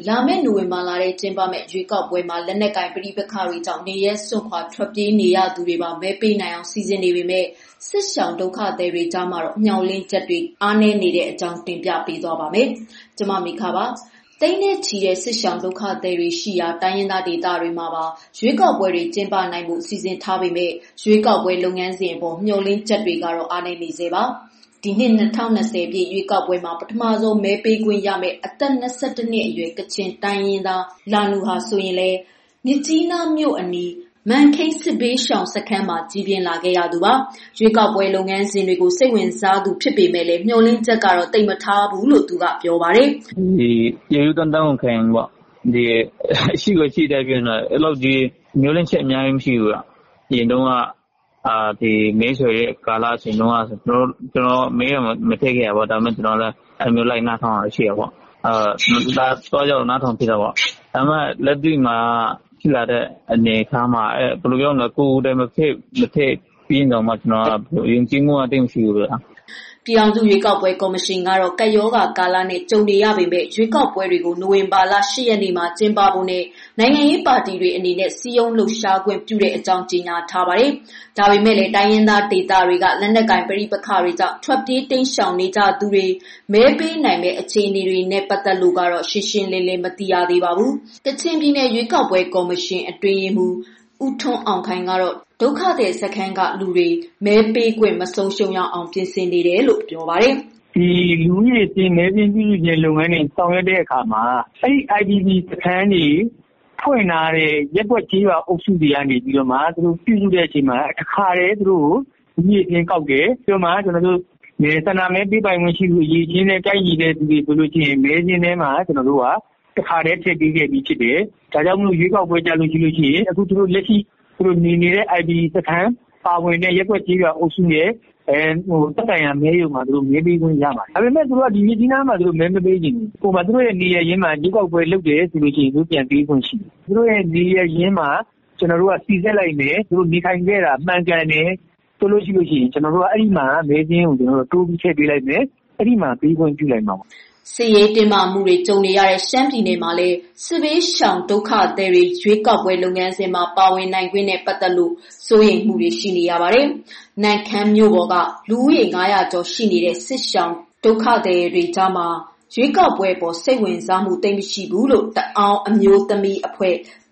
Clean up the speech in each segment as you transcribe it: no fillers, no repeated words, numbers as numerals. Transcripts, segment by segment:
လာမယ့်နိုဝင်ဘာလထဲကျင်းပမယ့်ရွေးကောက်ပွဲမှာလက်နက်ကိုင်ပဋိပက္ခတွေကြောင့်နေရဲစွန့်ခွာထွက်ပြေးနေရသူတွေပါမဲပေးနိုင်အောင်စီစဉ်နေပေမဲ့စစ်ရှောင်ဒုက္ခသည်တွေကြားမှာတော့မျှော်လင့်ချက်တွေအားနည်းနေတဲ့အကြောင်းတင်ပြပေးသွားပါမယ်။ကျွန်မမိခပါတိန်းနဲ့ချီတဲ့စစ်ရှောင်ဒုက္ခသည်တွေရှိရာတိုင်းရင်းသားဒေသတွေမှာပါရွေးကောက်ပွဲတွေကျင်းပနိုင်မှုစီစဉ်ထားပေမဲ့ရွေးကောက်ပွဲလုပ်ငန်းစဉ်အပေါ်မျှော်လင့်ချက်တွေကတော့အားနည်းနေစေပါဒီနှစ်2020ပြည့်ရွေးကောက်ပွဲမှာပထမဆုံးမဲပေးခွင့်ရမယ့်အသက်22နှစ်အရွယ်ကချင်တိုင်းရင်းသားလာနူဟာဆိုရင်လည်းမြစ်ကြီးနားမြို့အနီးမန်ခိတ်စစ်ဘေးရှောင်စခန်းမှာကြီးပြင်းလာခဲ့ရသူပါရွေးကောက်ပွဲလုပ်ငန်းစဉ်တွေကိုစိတ်ဝင်စားသူဖြစ်ပေမဲ့လည်းမျှော်လင့်ချက်ကတော့တိတ်မထားဘူးလို့သူကပြောပါတယ်ဒီရေယူတန်တောင်းခံပေါ့ဒီရှိကိုရှိတဲ့ပြင်တော့အဲ့လိုဒီမျှော်လင့်ချက်အများကြီးမရှိဘူးဒီတော့ဒီမဲဆွေရဲ့ကာလအချိန်တုန်းကကျွန်တော်မဲမထည့်ခဲ့ရပါဘူးဒါပေမဲ့ကျွန်တော်လည်းအမျိုးလိုက်နားထောင်ရရှိရပေါ့ဒါတော့ကြောင့်နားထောင်ဖြစ်တာပေါ့ဒါပေမဲ့လက်တွေ့မှာဖြစ်လာတဲ့အနေအထားမှာဘယ်လိုပြောလဲကိုယ်တည်းမဖြစ်ပြီးတော့မှကျွန်တော်ယဉ်ကျေးမှုအတိတ်မရှိဘူးလားပြည်အောင်စုရွေးကောက်ပွဲကော်မရှင်ကတော့ကပ်ရောဂါကာလနဲ့ကြုံနေရပေမဲ့ရွေးကောက်ပွဲတွေကိုနိုဝင်ဘာလ10ရက်နေ့မှာကျင်းပဖို့နဲ့နိုင်ငံရေးပါတီတွေအနေနဲ့စီးရုံးလှုပ်ရှားခွင့်ပြုတဲ့အကြောင်းကြေညာထားပါတယ်။ဒါပေမဲ့လည်းတိုင်းရင်းသားဒေသတွေကလက်နက်ကိုင်ပဋိပက္ခတွေကြောင့်ထွက်ပြေးတိမ်းရှောင်နေကြသူတွေမဲပေးနိုင်မဲ့အခြေအနေတွေနဲ့ပတ်သက်လို့ကတော့ရှင်းရှင်းလင်းလင်းမသိရသေးပါဘူး။ကချင်ပြည်နယ်ရွေးကောက်ပွဲကော်မရှင်အတွင်းရေးမှူးဦးထွန်းအောင်ခိုင်ကတော့ဒုက္ခသည်စခန်းကလူတွေမဲပေးခွင့်မဆုံးရှုံးရအောင်ပြင်ဆင်နေတယ်လို့ပြောပါတယ်။ဒီလူကြီးတင်မဲပေးပြုခြင်းလုပ်ငန်းတွေဆောင်ရွက်တဲ့အခါမှာအဲ့ဒီ IDP စခန်းတွေဖွင့်လာတဲ့ရက်ွက်ကြီးပါအုပ်စုတွေကနေပြီးတော့မှသူတို့ပြုစုတဲ့အချိန်မှာတစ်ခါတည်းသူတို့ညီအချင်းကောက်တယ်ပြီးတော့မှကျွန်တော်တို့ဆန္ဒမဲပေးပိုင်ခွင့်ရှိသူအရေးချင်းနဲ့တိုက်ညီတဲ့သူတွေဆိုလို့ရှိရင်မဲချင်းထဲမှာကျွန်တော်တို့ကတစ်ခါတည်းထည့်ပေးခဲ့ပြီးဖြစ်တယ်။ဒါကြောင့်မလို့ရွေးကောက်ပွဲကြလို့ရှိလို့ရှိရင်အခုသူတို့လက်ရှိသူတို့နေနေတဲ့ IDP စခန်းပါဝင်တဲ့ရက်ွက်ကြီးပါအုပ်စုရဲ့တက်တိုင်ရမဲရုံမှာသူတို့မဲပေးခွင့်ရပါတယ်။ဒါပေမဲ့သူတို့ကဒီမြစ်ကြီးနားမှာသူတို့မဲမပေးချင်ဘူး။ဟိုမှာသူတို့ရဲ့နေရရင်းမှာရွေးကောက်ပွဲလုပ်တယ်ဆိုလို့ရှိရင်သူပြန်ပေးခွင့်ရှိတယ်။သူတို့ရဲ့နေရရင်းမှာကျွန်တော်တို့ကစီစစ်လိုက်မယ်သူတို့နေထိုင်ခဲ့တာမှန်ကန်တယ်ဆိုလို့ရှိရင်ကျွန်တော်တို့ကအဲ့ဒီမှာမဲချင်းကိုကျွန်တော်တို့တိုးပြီးထည့်ပေးလိုက်မယ်။အဲ့ဒီမှာပေးခွင့်ပြုလိုက်မှာပါစစ်ရေးတင်မာမှုတွေကြုံနေရတဲ့ရှမ်းပြည်နယ်မှာလည်းစစ်ဘေးရှောင်ဒုက္ခသည်တွေရွေးကောက်ပွဲလုပ်ငန်းစဉ်မှာပါဝင်နိုင်ခွင့်နဲ့ပတ်သက်လို့စိုးရိမ်မှုတွေရှိနေရပါတယ်။နန့်ခမ်းမြို့ပေါ်ကလူဦးရေ900ကျော်ရှိနေတဲ့စစ်ရှောင်ဒုက္ခသည်တွေကြားမှာရွေးကောက်ပွဲပေါ်စိတ်ဝင်စားမှုတိတ်မရှိဘူးလို့တအောင်းအမျိုးသမီးအဖွဲ့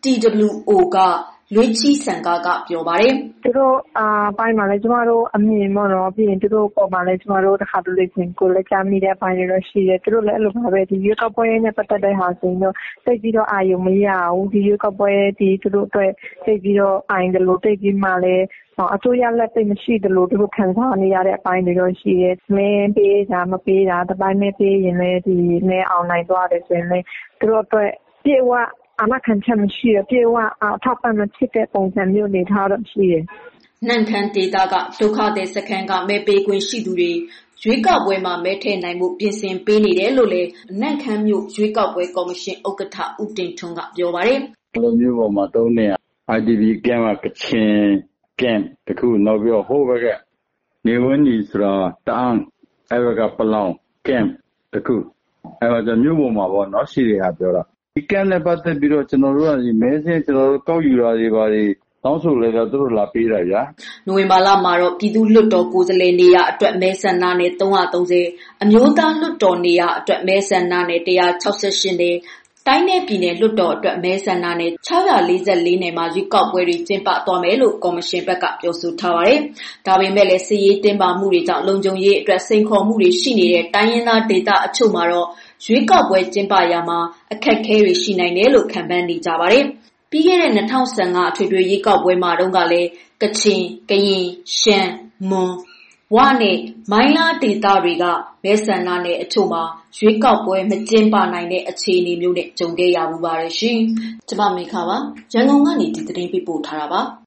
TWO ကလွေးချီဆန်ကပြောပါတယ်သူတို့ပိုင်းမှာလဲကျမတို့အမြင်ပေါ့နော်ပြီးရင်သူတို့ပေါ်မှာလဲကျမတို့တစ်ခါတလေချင်းကိုလည်းကြားမိတဲ့အပိုင်းတွေတော့ရှိတယ်သူတို့လည်းအဲ့လိုပါပဲဒီရွေးကောက်ပွဲနဲ့ပတ်သက်တဲ့ဟာဆိုရင်တော့တိတ်ပြီးတော့အာရုံမရဘူးဒီရွေးကောက်ပွဲဒီသူတို့အတွက်တိတ်ပြီးတော့အိုင်တယ်လို့တိတ်ပြီးမှလည်းအစိုးရလက်သိမရှိတယ်လို့သူတို့ခံစားနေရတဲ့အပိုင်းတွေတော့ရှိတယ်မင်းပေးတာမပေးတာတပိုင်းမဲ့ပေးရင်လည်းဒီမဲအောင်နိုင်သွားတယ်ဆိုရင်လည်းသူတို့အတွက်ပြေဝအမခံချက်မရှိရပြေဝထောက်ပံ့မဖြစ်တဲ့ပုံစံမျိုးနေထားတော့ရှိတယ်နန့်ခမ်းဒေသကဒုက္ခသည်စခန်းကမဲပေးခွင့်ရှိသူတွေရွေးကောက်ပွဲမှာမဲထည့်နိုင်မှုပြင်ဆင်ပေးနေတယ်လို့လည်းနန့်ခမ်းမြို့ရွေးကောက်ပွဲကော်မရှင်ဥက္ကဋ္ဌဦးတင်ထွန်းကပြောပါတယ်။လိုမျိုးပေါ်မှာ3နေရာ IDP ကမ်းမှာကချင်ကမ်းတခုနောက်ပြီးဟိုဘက်ကနေဝန်းကြီးဆိုတာတန်းအဲ့ဘက်ကပလောင်ကမ်းတခုအဲ့တော့မြို့ပေါ်မှာပေါ့နော်ရှိတယ်ဟာပြောတာဒီကမ်းနဲ့ပတ်သက်ပြီးတော့ကျွန်တော်တို့ကဒီမဲစင်းကျွန်တော်တို့ကောက်ယူတာတွေပါတောင်းဆိုလဲတော့သူတို့လာပေးတာဗျာနိုဝင်ဘာလမှာတော့ပြည်သူ့လွှတ်တော်ကိုယ်စားလှယ်နေရာအတွက်မဲဆန္ဒနယ်330အမျိုးသားလွှတ်တော်နေရာအတွက်မဲဆန္ဒနယ်168နယ်တိုင်းနယ်ပြည်နယ်လွှတ်တော်အတွက်မဲဆန္ဒနယ်644နယ်မှာရွေးကောက်ပွဲတွေကျင်းပသွားမယ်လို့ကော်မရှင်ဘက်ကပြောဆိုထားပါတယ်။ဒါပေမဲ့လည်းစစ်ရေးတင်ပါမှုတွေကြောင့်လုံခြုံရေးအတွက်စိန်ခေါ်မှုတွေရှိနေတဲ့တိုင်းရင်းသားဒေသအချို့မှာတော့ရွေးကောက်ပွဲကျင်းပရာမှာအခက်အခဲတွေရှိနိုင်တယ်လို့ခန့်မှန်းနေကြပါတယ်။ပြီးခဲ့တဲ့2015အထွေထွေရွေးကောက်ပွဲမှာတုန်းကလည်းကချင်၊ကရင်၊ရှမ်း၊မွန်၊ဝနဲ့မိုင်းလားဒေသတွေကမဲဆန္ဒနယ်အချို့မှာရွေးကောက်ပွဲမကျင်းပနိုင်တဲ့အခြေအနေမျိုးနဲ့ကြုံခဲ့ရမှုပါတယ်ရှင်။ကျွန်မမေခပါရန်ကုန်ကနေဒီသတင်းပေးပို့ထားတာပါ။